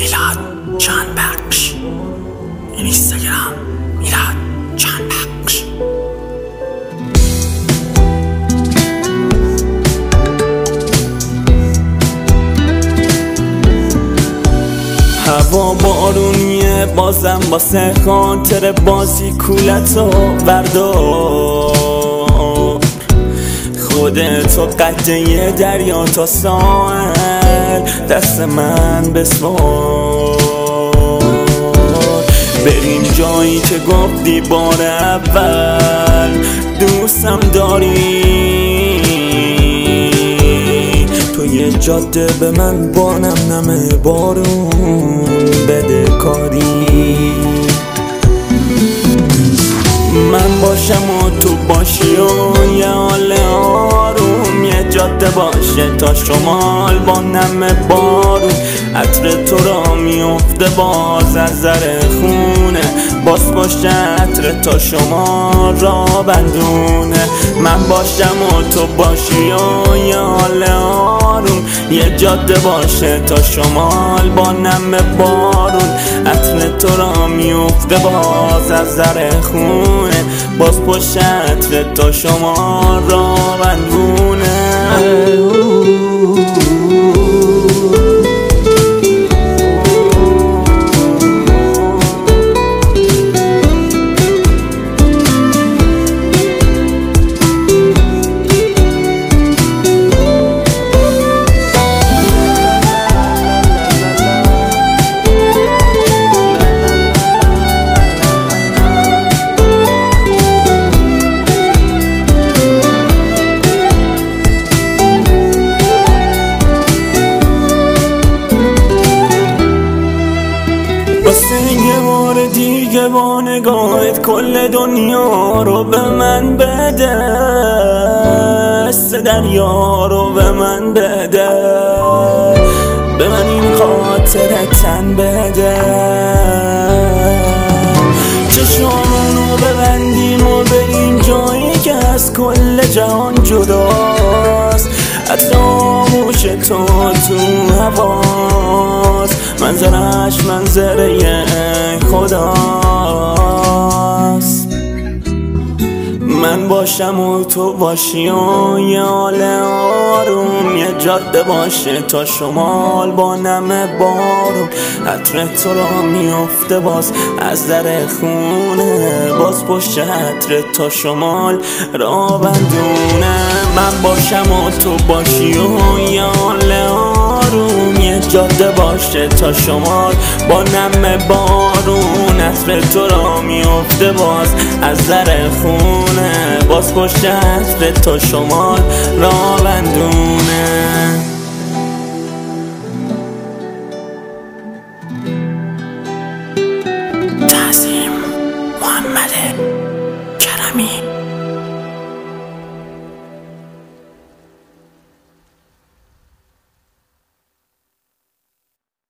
میلاد جان بخش. اینستاگرام میلاد جان بخش. هوا بارونیه بازم واسه خاطر بازی کولتو بردار. خودتو قطعه دریا تا ساحل دست من بسپار. بریم جایی که گفتی بار اول دوستم داری. تو یه جاده به من بانم نمه بارون بده کاری. من باشم و تو باشی و یه حال آروم. یه جاده باشه تا شمال با نم بارون. عطر تو را میفته باز از زر خونه. باز باشه عطر تا شمال را بندونه. من باشم و تو باشی و یه حال آروم. یه جاده باشه تا شمال با نم بارون. عطر تو را میفته باز از زر خونه. باز پشت عطر تا شمال را بندونه. یه بار دیگه با نگاهت کل دنیا رو به من بده. است دریا رو به من بده. به من این خاطر تن بده. چشمانو ببندیم و بریم جایی که از کل جهان جداست. اتاموش تو هواست. منظرش منظره خداست. من باشم و تو باشی و یه حال آروم. یه جاده باشه تا شمال با نم بارون. عطر تو را میفته باز از در خونه. باز پشت عطر تا شمال را بندونه. من باشم و تو باشی و یه حال آروم. یه جاده باشه تا شمال با نم بارون. عطر تو را میفته باز از در خونه. باز پشت عطر تا شمال را بندونه. تعظیم محمد کرمی.